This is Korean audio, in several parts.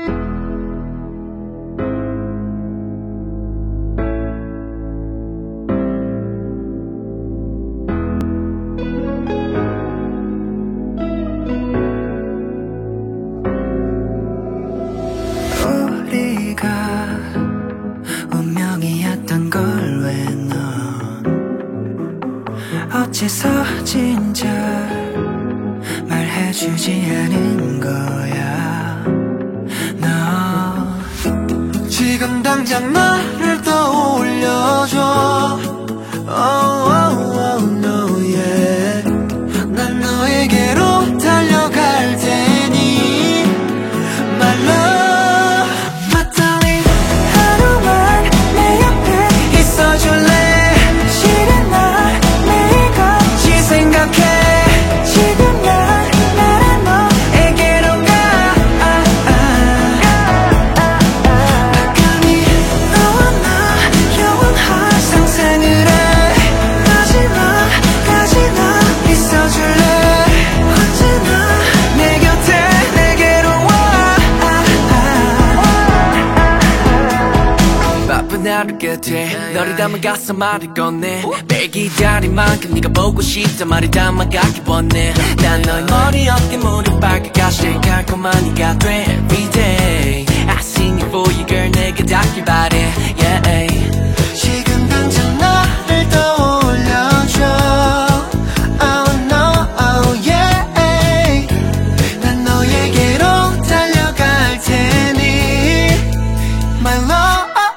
어째서 진짜 말해주지 않은 거야. 너 지금 당장 나를 떠올려줘. Oh, oh, oh, no, yeah. 난 너에게로 달려갈 테니 My love, my darling. 하루만 내 옆에 있어줄래. 하루 끝에 너를 담은 가슴 말을 꺼내 매일 기다린 만큼 네가 보고 싶단 말이 담아가기 원해 난 너의 머리 어깨 무릎 발끝까지 달콤한 네가 돼 Everyday I sing it for you girl 내게 닿길 바래 yeah. 지금 당장 나를 떠올려줘. Oh no, oh yeah. 난 너에게로 달려갈 테니 My love.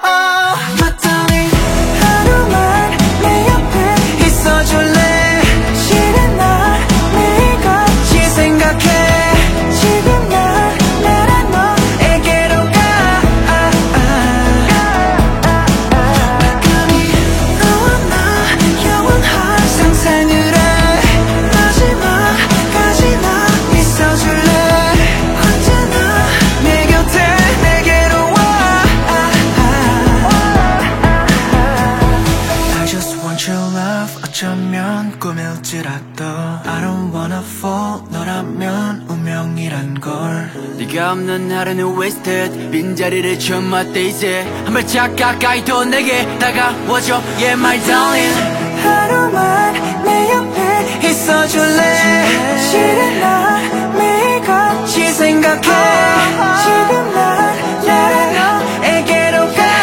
어쩌면 꿈일지라도 I don't wanna fall 너라면 운명이란 걸 네가 없는 하루는 wasted 빈자리를 채운 my days 한 발짝 가까이 더 내게 다가와줘 Yeah my darling 하루만 내 옆에 있어줄래 싫은 날 매일 같이 생각해 지금 난 너에게로 가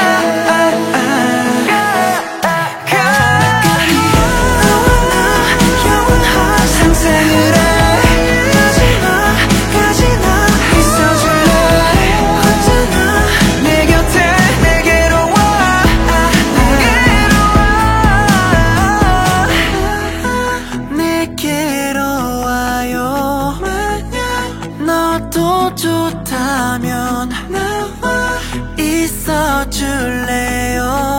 너도 좋다면 나와 있어줄래요.